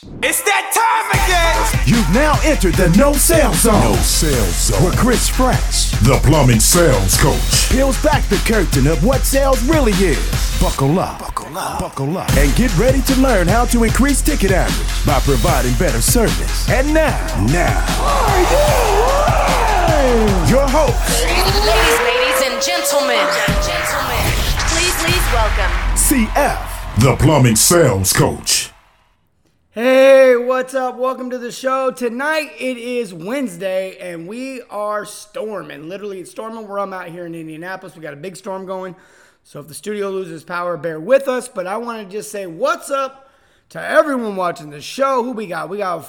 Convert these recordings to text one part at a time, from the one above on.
It's that time again! You've now entered the No Sales Zone. No Sales Zone. With Chris Fresh, the plumbing sales coach, peels back the curtain of what sales really is. Buckle up, and get ready to learn how to increase ticket average by providing better service. And now, your host, ladies and gentlemen, please welcome CF, the plumbing sales coach. Hey, what's up? Welcome to the show. Tonight it is Wednesday and we are storming. Literally, it's storming where I'm out here in Indianapolis. We got a big storm going. So if the studio loses power, bear with us. But I want to just say what's up to everyone watching the show. Who we got? We got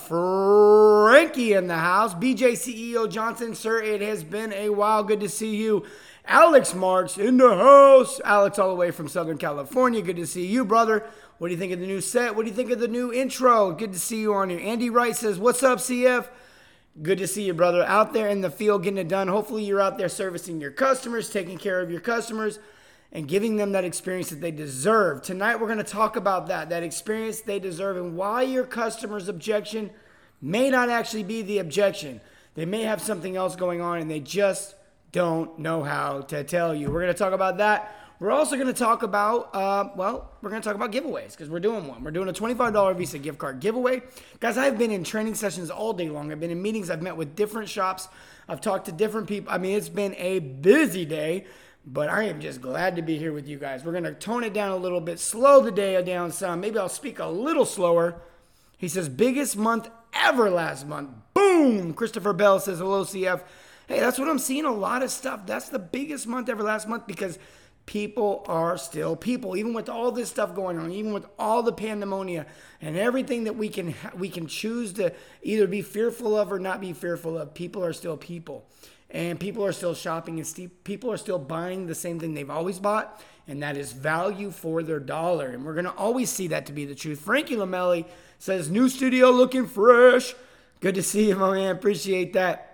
Frankie in the house. BJ CEO Johnson, sir, it has been a while. Good to see you. Alex Marks in the house. Alex all the way from Southern California. Good to see you, brother. What do you think of the new set? What do you think of the new intro? Good to see you on here. Andy Wright says, what's up, CF? Good to see you, brother. Out there in the field getting it done. Hopefully you're out there servicing your customers, taking care of your customers, and giving them that experience that they deserve. Tonight we're going to talk about that experience they deserve and why your customer's objection may not actually be the objection. They may have something else going on and they just don't know how to tell you. We're going to talk about that. We're also going to talk about, we're going to talk about giveaways because we're doing one. We're doing a $25 Visa gift card giveaway. Guys, I've been in training sessions all day long. I've been in meetings. I've met with different shops. I've talked to different people. I mean, it's been a busy day, but I am just glad to be here with you guys. We're going to tone it down a little bit, slow the day down some. Maybe I'll speak a little slower. He says, biggest month ever last month. Boom! Christopher Bell says, hello, CF. Hey, that's what I'm seeing, a lot of stuff. That's the biggest month ever last month because people are still people, even with all this stuff going on, even with all the pandemonia and everything that we can choose to either be fearful of or not be fearful of. People are still people, and people are still shopping, and people are still buying the same thing they've always bought, and that is value for their dollar. And we're going to always see that to be the truth. Frankie Lamelli says, new studio looking fresh. Good to see you, my man. Appreciate that.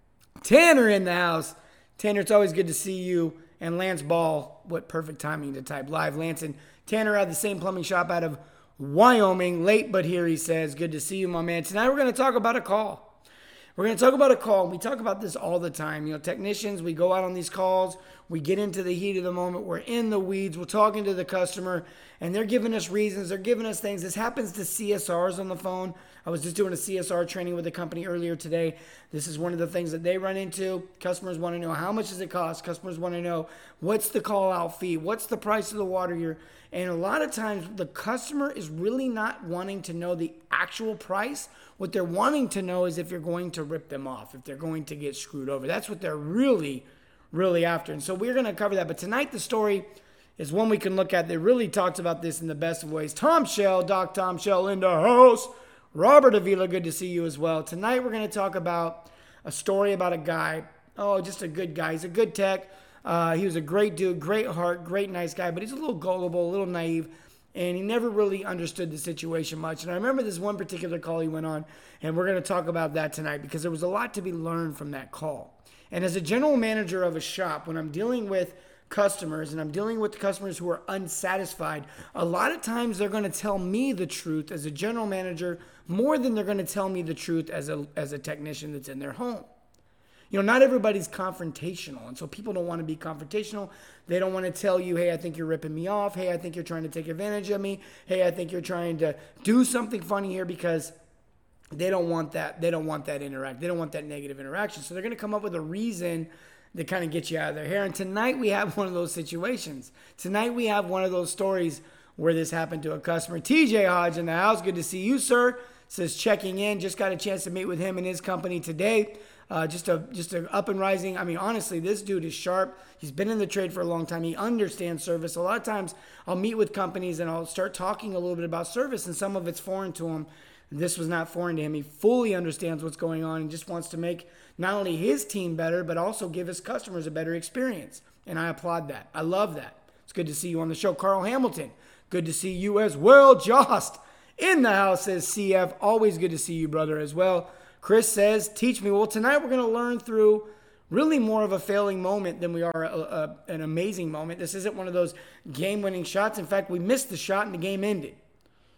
Tanner in the house. Tanner, it's always good to see you. And Lance Ball, what perfect timing to type live. Lance and Tanner had the same plumbing shop out of Wyoming. Late but here, he says. Good to see you, my man. Tonight we're going to talk about a call. We're going to talk about a call. We talk about this all the time. You know, technicians, we go out on these calls. We get into the heat of the moment. We're in the weeds. We're talking to the customer, and they're giving us reasons. They're giving us things. This happens to CSRs on the phone. I was just doing a CSR training with a company earlier today. This is one of the things that they run into. Customers want to know, how much does it cost? Customers want to know, what's the call-out fee? What's the price of the water here? And a lot of times, the customer is really not wanting to know the actual price. What they're wanting to know is if you're going to rip them off, if they're going to get screwed over. That's what they're really after. And so we're going to cover that. But tonight, the story is one we can look at that really talks about this in the best of ways. Tom Shell, Doc Tom Shell in the house. Robert Avila, good to see you as well. Tonight, we're going to talk about a story about a guy. Oh, just a good guy. He's a good tech. He was a great dude, great heart, great nice guy, but he's a little gullible, a little naive, and he never really understood the situation much. And I remember this one particular call he went on, and we're going to talk about that tonight because there was a lot to be learned from that call. And as a general manager of a shop, when I'm dealing with customers and I'm dealing with customers who are unsatisfied, a lot of times they're going to tell me the truth as a general manager more than they're going to tell me the truth as a technician that's in their home. You know, not everybody's confrontational, and so people don't want to be confrontational. They don't want to tell you, hey, I think you're ripping me off. Hey, I think you're trying to take advantage of me. Hey, I think you're trying to do something funny here, because they don't want that. They don't want that interact. They don't want that negative interaction. So they're going to come up with a reason to kind of get you out of their hair. And tonight we have one of those situations. Tonight we have one of those stories where this happened to a customer. TJ Hodge in the house. Good to see you, sir. Says checking in. Just got a chance to meet with him and his company today. Just a up and rising. I mean, honestly, this dude is sharp. He's been in the trade for a long time. He understands service. A lot of times I'll meet with companies and I'll start talking a little bit about service, and some of it's foreign to him. This was not foreign to him. He fully understands what's going on and just wants to make not only his team better, but also give his customers a better experience. And I applaud that. I love that. It's good to see you on the show. Carl Hamilton, good to see you as well. Jost in the house says CF. Always good to see you, brother, as well. Chris says, teach me. Well, tonight we're going to learn through really more of a failing moment than we are an amazing moment. This isn't one of those game-winning shots. In fact, we missed the shot and the game ended.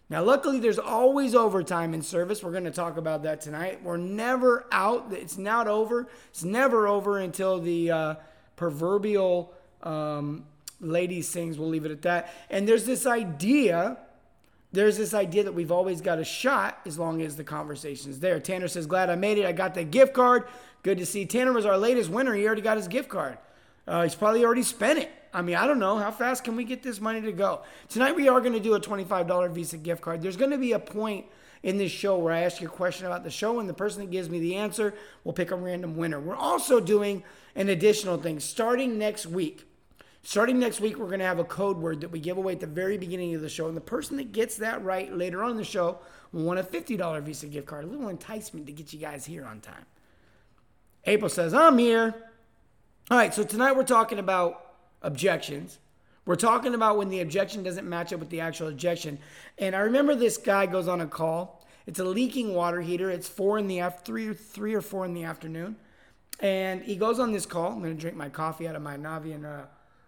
Now, luckily, there's always overtime in service. We're going to talk about that tonight. We're never out. It's not over. It's never over until the proverbial lady sings. We'll leave it at that. And there's this idea that we've always got a shot as long as the conversation's there. Tanner says, glad I made it. I got that gift card. Good to see. Tanner was our latest winner. He already got his gift card. He's probably already spent it. I mean, I don't know. How fast can we get this money to go? Tonight we are going to do a $25 Visa gift card. There's going to be a point in this show where I ask you a question about the show, and the person that gives me the answer will pick a random winner. We're also doing an additional thing starting next week. Starting next week, we're going to have a code word that we give away at the very beginning of the show. And the person that gets that right later on in the show will win a $50 Visa gift card. A little enticement to get you guys here on time. April says, I'm here. All right, so tonight we're talking about objections. We're talking about when the objection doesn't match up with the actual objection. And I remember this guy goes on a call. It's a leaking water heater. It's 3 or 4 in the afternoon. And he goes on this call. I'm going to drink my coffee out of my Navian.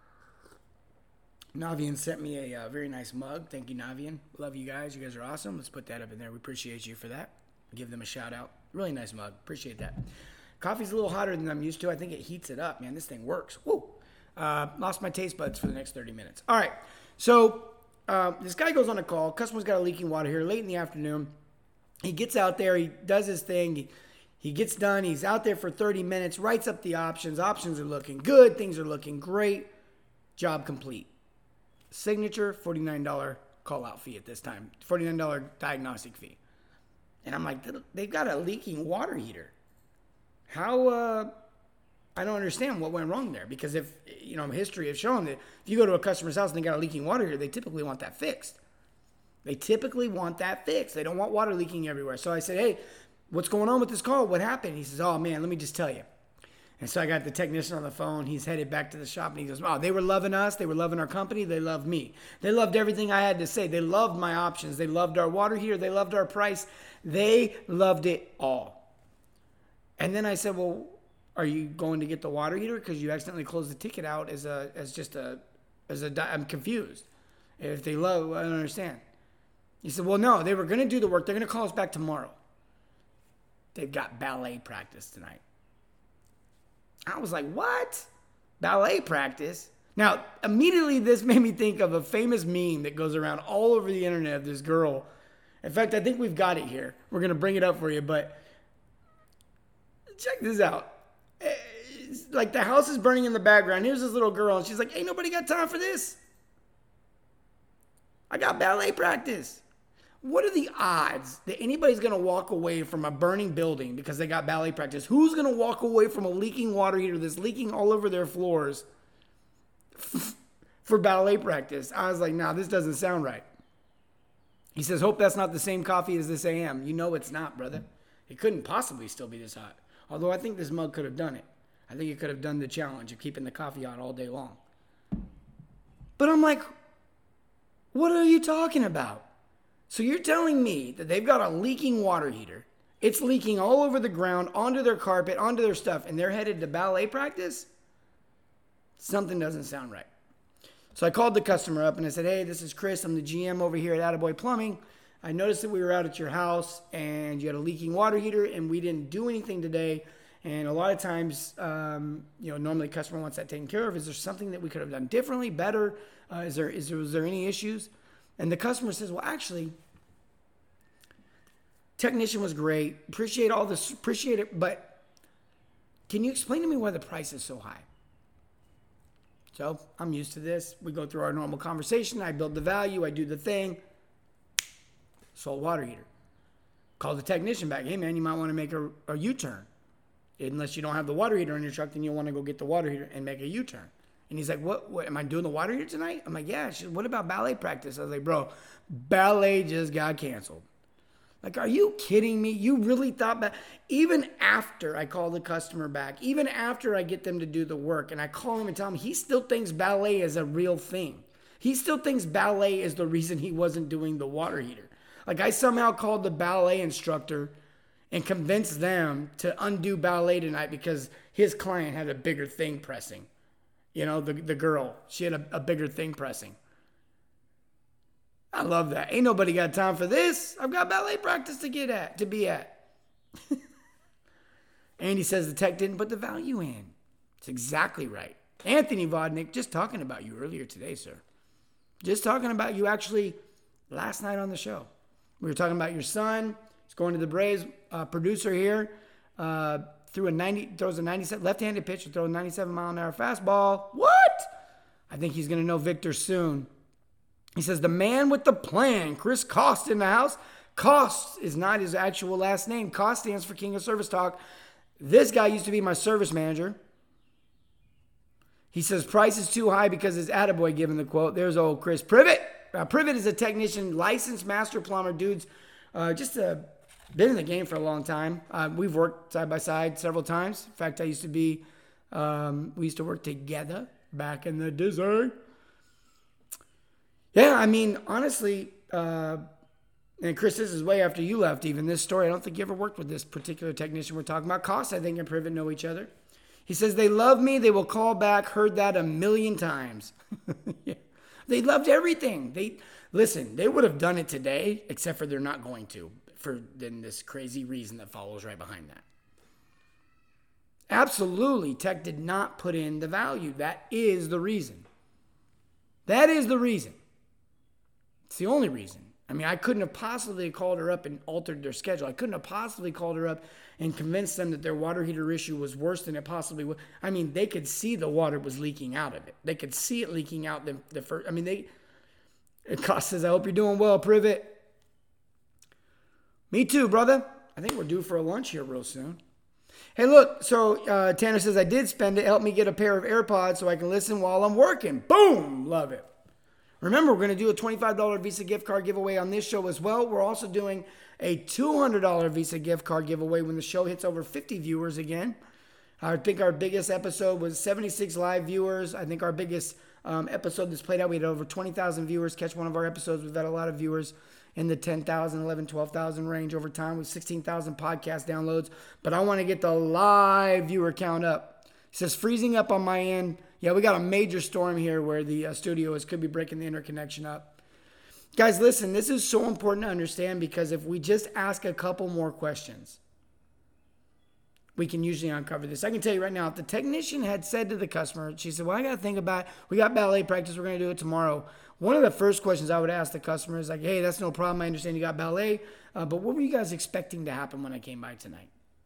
Navian sent me a very nice mug. Thank you, Navian. Love you guys. You guys are awesome. Let's put that up in there. We appreciate you for that. Give them a shout out. Really nice mug. Appreciate that. Coffee's a little hotter than I'm used to. I think it heats it up, man. This thing works. Woo! Lost my taste buds for the next 30 minutes. All right. So this guy goes on a call. Customer's got a leaking water here late in the afternoon. He gets out there. He does his thing. He gets done. He's out there for 30 minutes, writes up the options. Options are looking good. Things are looking great. Job complete. Signature, $49 call-out fee at this time. $49 diagnostic fee. And I'm like, they've got a leaking water heater. How, I don't understand what went wrong there. Because if, history has shown that if you go to a customer's house and they got a leaking water heater, they typically want that fixed. They don't want water leaking everywhere. So I said, hey, what's going on with this call? What happened? He says, oh, man, let me just tell you. And so I got the technician on the phone. He's headed back to the shop, and he goes, oh, they were loving us. They were loving our company. They loved me. They loved everything I had to say. They loved my options. They loved our water heater. They loved our price. They loved it all. And then I said, well, are you going to get the water heater? Because you accidentally closed the ticket out I'm confused. If they love, I don't understand. He said, well, no, they were going to do the work. They're going to call us back tomorrow. They've got ballet practice tonight. I was like, what? Ballet practice? Now, immediately this made me think of a famous meme that goes around all over the internet of this girl. In fact, I think we've got it here. We're going to bring it up for you, but check this out. It's like the house is burning in the background. Here's this little girl, and she's like, ain't nobody got time for this. I got ballet practice. What are the odds that anybody's going to walk away from a burning building because they got ballet practice? Who's going to walk away from a leaking water heater that's leaking all over their floors for ballet practice? I was like, nah, this doesn't sound right. He says, hope that's not the same coffee as this AM. You know it's not, brother. It couldn't possibly still be this hot. Although I think this mug could have done it. I think it could have done the challenge of keeping the coffee hot all day long. But I'm like, what are you talking about? So you're telling me that they've got a leaking water heater. It's leaking all over the ground, onto their carpet, onto their stuff, and they're headed to ballet practice? Something doesn't sound right. So I called the customer up and I said, hey, this is Chris. I'm the GM over here at Attaboy Plumbing. I noticed that we were out at your house and you had a leaking water heater and we didn't do anything today. And a lot of times, normally the customer wants that taken care of. Is there something that we could have done differently, better? Was there any issues? And the customer says, well, actually, technician was great. Appreciate all this. Appreciate it. But can you explain to me why the price is so high? So I'm used to this. We go through our normal conversation. I build the value. I do the thing. Sold water heater. Call the technician back. Hey, man, you might want to make a U-turn. Unless you don't have the water heater in your truck, then you'll want to go get the water heater and make a U-turn. And he's like, what, am I doing the water heater tonight? I'm like, yeah. She said, what about ballet practice? I was like, bro, ballet just got canceled. Like, are you kidding me? You really thought that? Even after I call the customer back, even after I get them to do the work, and I call him and tell him he still thinks ballet is a real thing. He still thinks ballet is the reason he wasn't doing the water heater. Like, I somehow called the ballet instructor and convinced them to undo ballet tonight because his client had a bigger thing pressing. You know, the girl, she had a bigger thing pressing. I love that. Ain't nobody got time for this. I've got ballet practice to be at. Andy says the tech didn't put the value in. It's exactly right. Anthony Vodnik, just talking about you earlier today, sir. Just talking about you actually last night on the show. We were talking about your son. He's going to the Braves. Producer here throws a 97 left-handed pitch to throw a 97-mile-an-hour fastball. What? I think he's going to know Victor soon. He says, the man with the plan, Chris Cost in the house. Cost is not his actual last name. Cost stands for King of Service Talk. This guy used to be my service manager. He says, price is too high because his attaboy giving the quote. There's old Chris Privet. Privet is a technician, licensed master plumber. Dude's been in the game for a long time. We've worked side by side several times. In fact, we used to work together back in the desert. Yeah, I mean, honestly, and Chris, this is way after you left even, this story. I don't think you ever worked with this particular technician we're talking about. Cost, I think, and Privet know each other. He says, they love me. They will call back. Heard that a million times. Yeah. They loved everything. They would have done it today, except for they're not going to, for then this crazy reason that follows right behind that. Absolutely, tech did not put in the value. That is the reason. That is the reason. It's the only reason. I mean, I couldn't have possibly called her up and altered their schedule. I couldn't have possibly called her up and convinced them that their water heater issue was worse than it possibly was. I mean, they could see the water was leaking out of it. They could see it leaking out the first. I mean, Cost says, I hope you're doing well, Privet. Me too, brother. I think we're due for a lunch here real soon. Hey, look, so Tanner says, I did spend it. Help me get a pair of AirPods so I can listen while I'm working. Boom! Love it. Remember, we're going to do a $25 Visa gift card giveaway on this show as well. We're also doing a $200 Visa gift card giveaway when the show hits over 50 viewers again. I think our biggest episode was 76 live viewers. I think our biggest episode that's played out, we had over 20,000 viewers catch one of our episodes. We've had a lot of viewers in the 10,000, 11, 12,000 range over time with 16,000 podcast downloads. But I want to get the live viewer count up. It says freezing up on my end. Yeah, we got a major storm here where the studio is. Could be breaking the interconnection up. Guys, listen, this is so important to understand because if we just ask a couple more questions, we can usually uncover this. I can tell you right now, if the technician had said to the customer, she said, well, I got to think about it. We got ballet practice. We're going to do it tomorrow. One of the first questions I would ask the customer is like, hey, that's no problem. I understand you got ballet. But what were you guys expecting to happen when I came by tonight?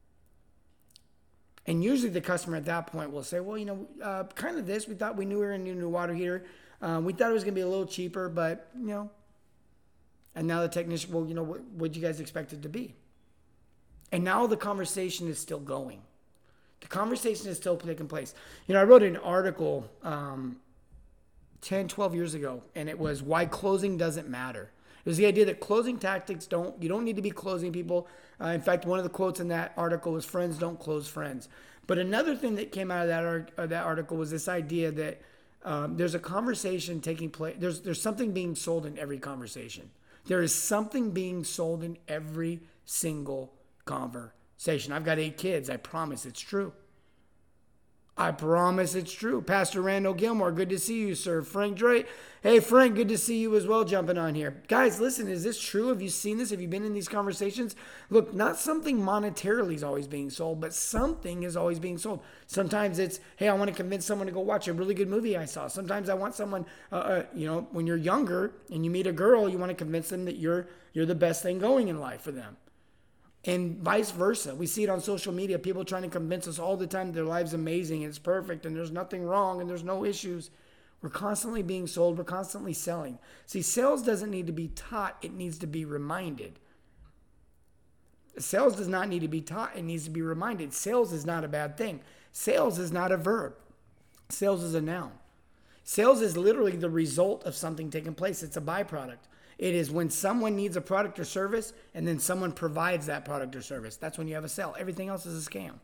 And usually the customer at that point will say, well, kind of this. We thought we knew we were going to need a new water heater. We thought it was going to be a little cheaper, but, And now the technician, well, what did you guys expect it to be? And now the conversation is still going. The conversation is still taking place. I wrote an article 10, 12 years ago, and it was why closing doesn't matter. It was the idea that closing tactics you don't need to be closing people. In fact, one of the quotes in that article was friends don't close friends. But another thing that came out of that article was this idea that there's a conversation taking place. There's something being sold in every conversation. There is something being sold in every single conversation. I've got 8 kids. I promise it's true. I promise it's true. Pastor Randall Gilmore, good to see you, sir. Frank Drake. Hey, Frank, good to see you as well jumping on here. Guys, listen, is this true? Have you seen this? Have you been in these conversations? Look, not something monetarily is always being sold, but something is always being sold. Sometimes it's, hey, I want to convince someone to go watch a really good movie I saw. Sometimes I want someone, when you're younger and you meet a girl, you want to convince them that you're the best thing going in life for them. And vice versa. We see it on social media, people trying to convince us all the time their life's amazing and it's perfect and there's nothing wrong and there's no issues. We're constantly being sold. We're constantly selling. See, sales doesn't need to be taught. It needs to be reminded. Sales does not need to be taught. It needs to be reminded. Sales is not a bad thing. Sales is not a verb. Sales is a noun. Sales is literally the result of something taking place. It's a byproduct. It is when someone needs a product or service and then someone provides that product or service. That's when you have a sale. Everything else is a scam.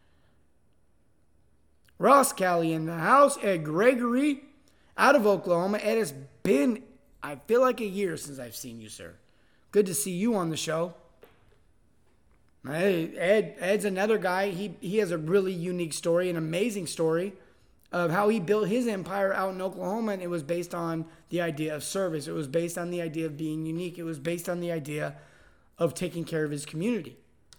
Ross Callie in the house. Ed Gregory out of Oklahoma. Ed, has been, I feel like a year since I've seen you, sir. Good to see you on the show. Hey, Ed's another guy. He has a really unique story, an amazing story. of how he built his empire out in Oklahoma, and it was based on the idea of service. It was based on the idea of being unique. It was based on the idea of taking care of his community.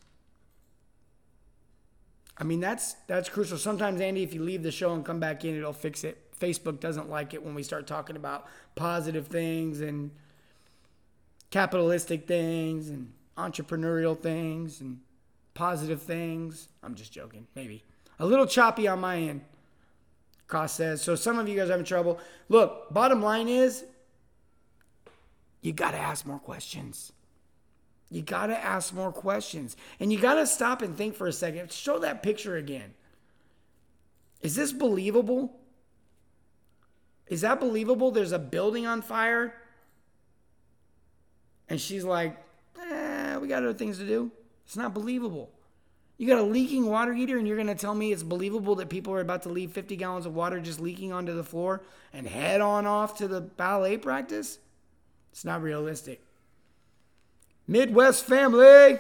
I mean, that's crucial. Sometimes, Andy, if you leave the show and come back in, it'll fix it. Facebook doesn't like it when we start talking about positive things and capitalistic things and entrepreneurial things and positive things. I'm just joking, maybe. A little choppy on my end, Koss says. So some of you guys are having trouble. Look, bottom line is, you got to ask more questions. You got to ask more questions. And you got to stop and think for a second. Show that picture again. Is this believable? Is that believable? There's a building on fire. And she's like, we got other things to do. It's not believable. You got a leaking water heater and you're going to tell me it's believable that people are about to leave 50 gallons of water just leaking onto the floor and head on off to the ballet practice? It's not realistic. Midwest family.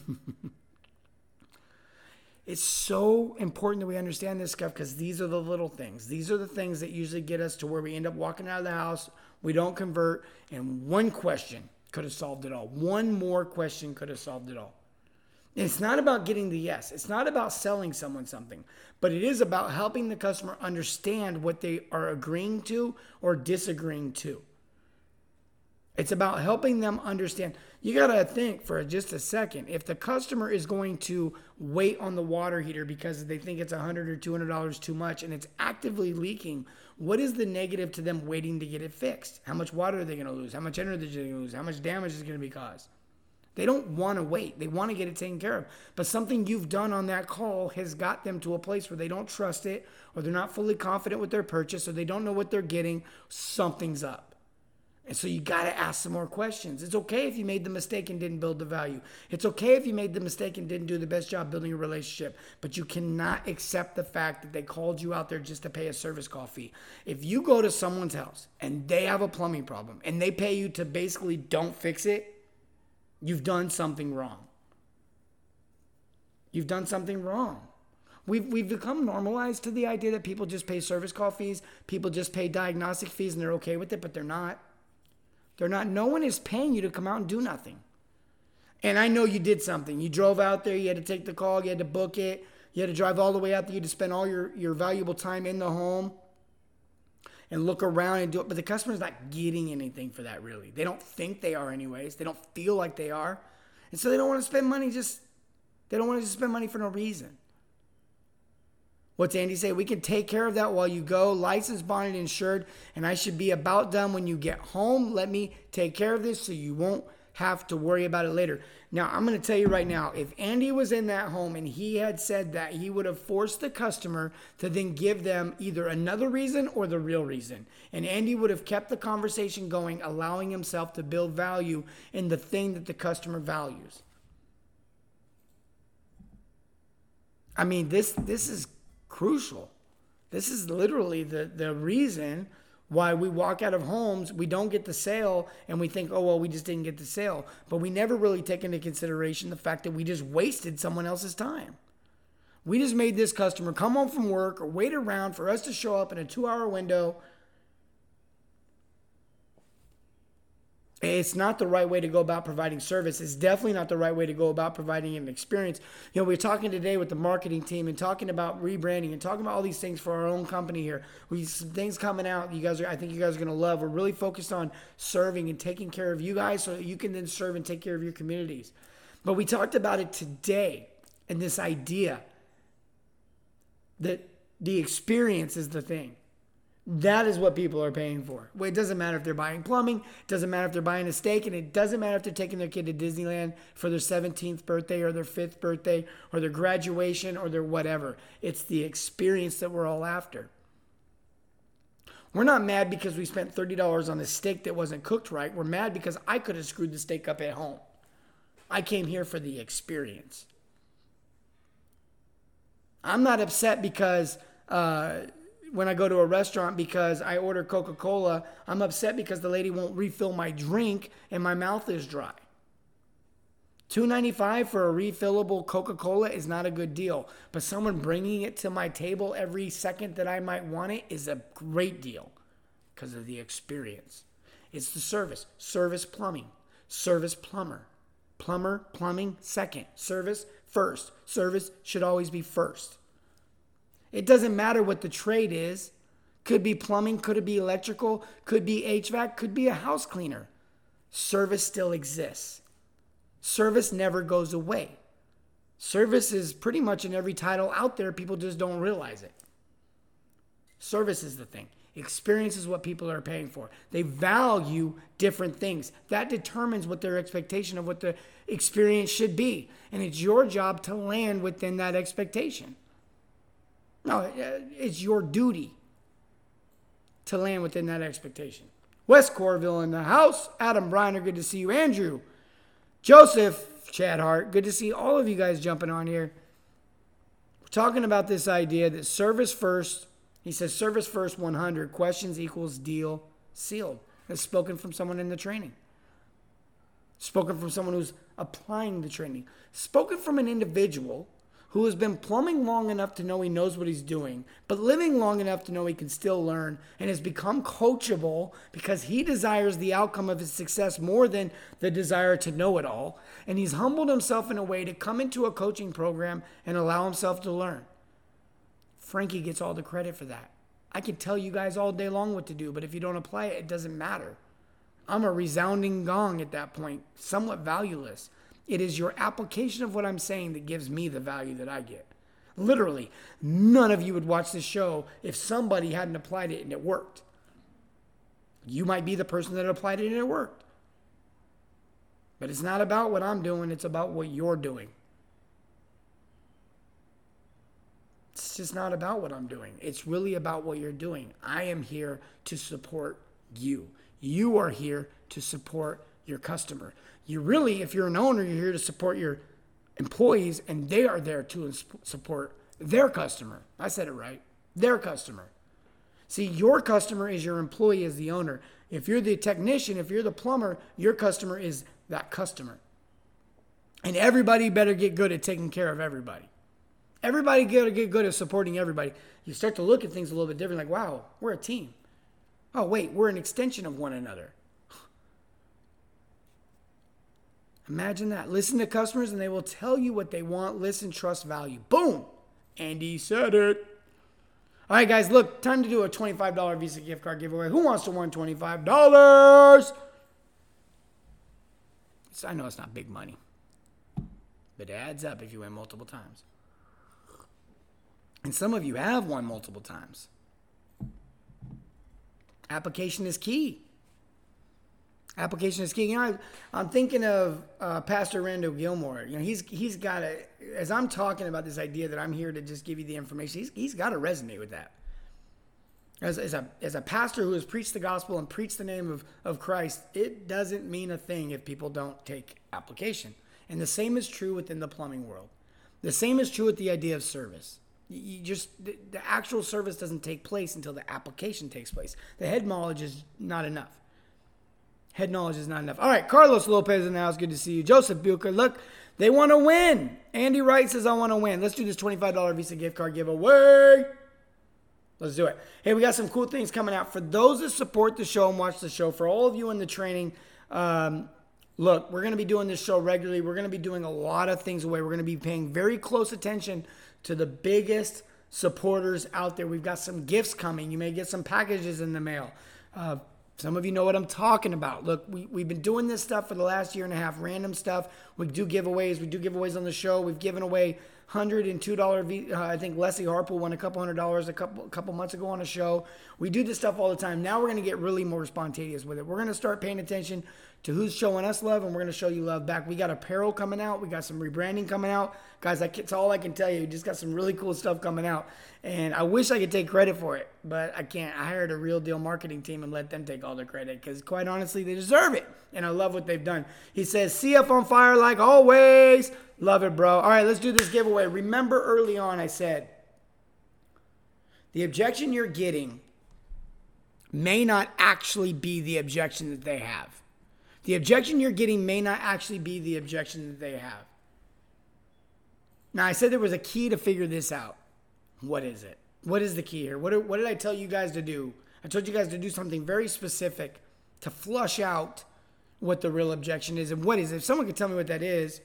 It's so important that we understand this stuff because these are the little things. These are the things that usually get us to where we end up walking out of the house, we don't convert, and one question could have solved it all. One more question could have solved it all. And it's not about getting the yes. It's not about selling someone something, but it is about helping the customer understand what they are agreeing to or disagreeing to. It's about helping them understand. You got to think for just a second. If the customer is going to wait on the water heater because they think it's $100 or $200 too much and it's actively leaking, what is the negative to them waiting to get it fixed? How much water are they going to lose? How much energy are they going to lose? How much damage is going to be caused? They don't want to wait. They want to get it taken care of. But something you've done on that call has got them to a place where they don't trust it, or they're not fully confident with their purchase, or they don't know what they're getting. Something's up. And so you got to ask some more questions. It's okay if you made the mistake and didn't build the value. It's okay if you made the mistake and didn't do the best job building a relationship. But you cannot accept the fact that they called you out there just to pay a service call fee. If you go to someone's house and they have a plumbing problem and they pay you to basically don't fix it, you've done something wrong. You've done something wrong. We've become normalized to the idea that people just pay service call fees, people just pay diagnostic fees, and they're okay with it, but they're not. They're not. No one is paying you to come out and do nothing. And I know you did something. You drove out there, you had to take the call, you had to book it, you had to drive all the way out there, you had to spend all your valuable time in the home and look around and do it. But the customer's not getting anything for that, really. They don't think they are anyways. They don't feel like they are. And so they don't want to spend money they don't want to just spend money for no reason. What's Andy say? We can take care of that while you go. Licensed, bonded, insured. And I should be about done when you get home. Let me take care of this so you won't have to worry about it later. Now, I'm going to tell you right now, if Andy was in that home and he had said that, he would have forced the customer to then give them either another reason or the real reason. And Andy would have kept the conversation going, allowing himself to build value in the thing that the customer values. I mean, this is crucial. This is literally the reason why we walk out of homes, we don't get the sale, and we think, oh, well, we just didn't get the sale. But we never really take into consideration the fact that we just wasted someone else's time. We just made this customer come home from work or wait around for us to show up in a 2-hour window. It's not the right way to go about providing service. It's definitely not the right way to go about providing an experience. You know, we're talking today with the marketing team and talking about rebranding and talking about all these things for our own company here. We have some things coming out I think you guys are going to love. We're really focused on serving and taking care of you guys so that you can then serve and take care of your communities. But we talked about it today and this idea that the experience is the thing. That is what people are paying for. Well, it doesn't matter if they're buying plumbing, it doesn't matter if they're buying a steak, and it doesn't matter if they're taking their kid to Disneyland for their 17th birthday or their 5th birthday or their graduation or their whatever. It's the experience that we're all after. We're not mad because we spent $30 on a steak that wasn't cooked right. We're mad because I could have screwed the steak up at home. I came here for the experience. I'm not upset because when I go to a restaurant because I order Coca-Cola, I'm upset because the lady won't refill my drink and my mouth is dry. $2.95 for a refillable Coca-Cola is not a good deal, but someone bringing it to my table every second that I might want it is a great deal because of the experience. It's the service. Service plumbing. Service plumber. Plumber, plumbing, second. Service, first. Service should always be first. It doesn't matter what the trade is. Could be plumbing, could it be electrical, could be HVAC, could be a house cleaner. Service still exists. Service never goes away. Service is pretty much in every title out there. People just don't realize it. Service is the thing. Experience is what people are paying for. They value different things. That determines what their expectation of what the experience should be. And it's your job to land within that expectation. No, it's your duty to land within that expectation. West Corville in the house. Adam Briner, good to see you. Andrew, Joseph, Chad Hart, good to see all of you guys jumping on here. We're talking about this idea that service first, he says service first 100, questions equals deal sealed. That's spoken from someone in the training. Spoken from someone who's applying the training. Spoken from an individual who has been plumbing long enough to know he knows what he's doing, but living long enough to know he can still learn, and has become coachable because he desires the outcome of his success more than the desire to know it all. And he's humbled himself in a way to come into a coaching program and allow himself to learn. Frankie gets all the credit for that. I can tell you guys all day long what to do, but if you don't apply it, it doesn't matter. I'm a resounding gong at that point, somewhat valueless. It is your application of what I'm saying that gives me the value that I get. Literally, none of you would watch this show if somebody hadn't applied it and it worked. You might be the person that applied it and it worked. But it's not about what I'm doing, it's about what you're doing. It's just not about what I'm doing. It's really about what you're doing. I am here to support you. You are here to support your customer. You really, if you're an owner, you're here to support your employees, and they are there to support their customer. I said it right. Their customer. See, your customer is your employee as the owner. If you're the technician, if you're the plumber, your customer is that customer. And everybody better get good at taking care of everybody. Everybody got to get good at supporting everybody. You start to look at things a little bit different, like, wow, we're a team. Oh, wait, we're an extension of one another. Imagine that. Listen to customers and they will tell you what they want. Listen, trust, value. Boom. Andy said it. All right, guys, look, time to do a $25 Visa gift card giveaway. Who wants to win $25? I know it's not big money, but it adds up if you win multiple times. And some of you have won multiple times. Application is key. Application is key. You know, I'm thinking of Pastor Randall Gilmore. You know, he's got a, as I'm talking about this idea that I'm here to just give you the information, he's got to resonate with that. As a pastor who has preached the gospel and preached the name of Christ, it doesn't mean a thing if people don't take application. And the same is true within the plumbing world. The same is true with the idea of service. You just, the actual service doesn't take place until the application takes place. The head knowledge is not enough. Head knowledge is not enough. All right, Carlos Lopez in the house. Good to see you. Joseph Bucher, look, they want to win. Andy Wright says, I want to win. Let's do this $25 Visa gift card giveaway. Let's do it. Hey, we got some cool things coming out. For those that support the show and watch the show, for all of you in the training, look, we're going to be doing this show regularly. We're going to be doing a lot of things away. We're going to be paying very close attention to the biggest supporters out there. We've got some gifts coming. You may get some packages in the mail. Some of you know what I'm talking about. Look, we've been doing this stuff for the last year and a half, random stuff. We do giveaways. We do giveaways on the show. We've given away $102. I think Leslie Harple won a couple $100 a couple months ago on a show. We do this stuff all the time. Now we're going to get really more spontaneous with it. We're going to start paying attention to who's showing us love, and we're going to show you love back. We got apparel coming out. We got some rebranding coming out. Guys, that's all I can tell you. We just got some really cool stuff coming out. And I wish I could take credit for it, but I can't. I hired a real deal marketing team and let them take all the credit because, quite honestly, they deserve it. And I love what they've done. He says, CF on fire like always. Love it, bro. All right, let's do this giveaway. Remember early on I said, the objection you're getting may not actually be the objection that they have. The objection you're getting may not actually be the objection that they have. Now, I said there was a key to figure this out. What is it? What is the key here? What did I tell you guys to do? I told you guys to do something very specific to flush out what the real objection is. And what is it? If someone could tell me what that is.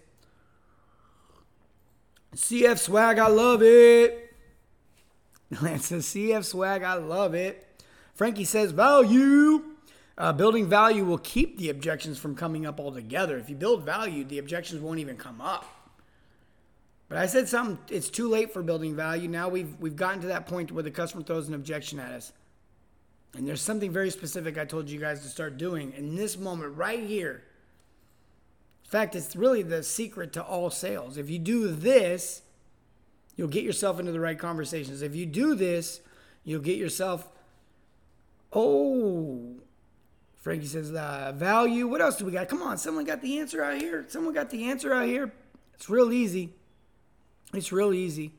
CF Swag, I love it. Lance says, CF Swag, I love it. Frankie says, value. Building value will keep the objections from coming up altogether. If you build value, the objections won't even come up. But I said something, it's too late for building value. Now we've gotten to that point where the customer throws an objection at us. And there's something very specific I told you guys to start doing in this moment right here. In fact, it's really the secret to all sales. If you do this, you'll get yourself into the right conversations. If you do this, you'll get yourself, Frankie says, value. What else do we got? Come on, someone got the answer out here. Someone got the answer out here. It's real easy. It's real easy.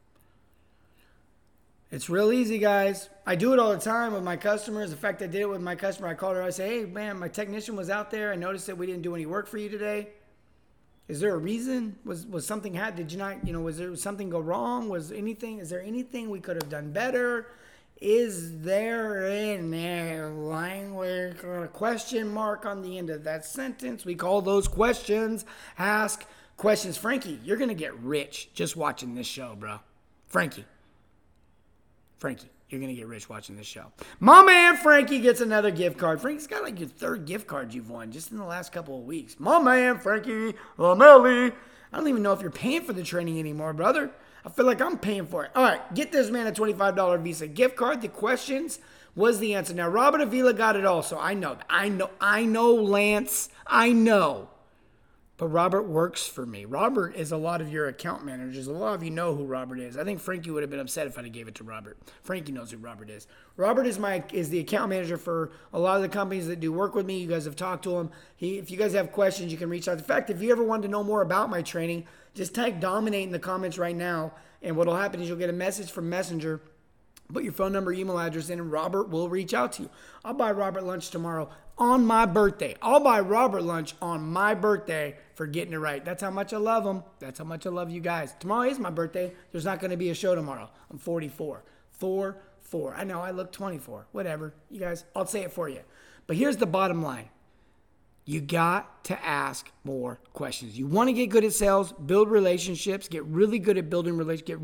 It's real easy, guys. I do it all the time with my customers. In fact, I did it with my customer. I called her. I say, hey, man, my technician was out there. I noticed that we didn't do any work for you today. Is there a reason? Was something did you not, was there something go wrong? Is there anything we could have done better? Is there in there language or a question mark on the end of that sentence? We call those questions. Ask questions. Frankie, you're going to get rich just watching this show, bro. Frankie, you're going to get rich watching this show. My man Frankie gets another gift card. Frankie's got like your third gift card you've won just in the last couple of weeks. My man Frankie Lamelli. I don't even know if you're paying for the training anymore, brother. I feel like I'm paying for it. All right, get this man a $25 Visa gift card. The questions was the answer. Now, Robert Avila got it also. I know, Lance. I know. But Robert works for me. Robert is a lot of your account managers. A lot of you know who Robert is. I think Frankie would have been upset if I'd have gave it to Robert. Frankie knows who Robert is. Robert is the account manager for a lot of the companies that do work with me. You guys have talked to him. If you guys have questions, you can reach out. In fact, if you ever wanted to know more about my training, just type Dominate in the comments right now. And what will happen is you'll get a message from Messenger. Put your phone number, email address in, and Robert will reach out to you. I'll buy Robert lunch tomorrow on my birthday. I'll buy Robert lunch on my birthday for getting it right. That's how much I love him. That's how much I love you guys. Tomorrow is my birthday. There's not going to be a show tomorrow. I'm 44. 4. I know I look 24. Whatever. You guys, I'll say it for you. But here's the bottom line. You got to ask more questions. You want to get good at sales, build relationships, get really good at building relationships,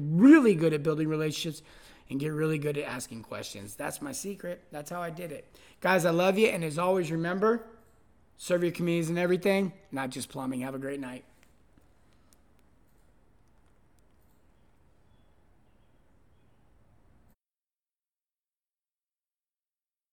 and get really good at asking questions. That's my secret. That's how I did it. Guys, I love you. And as always, remember, serve your communities and everything, not just plumbing. Have a great night.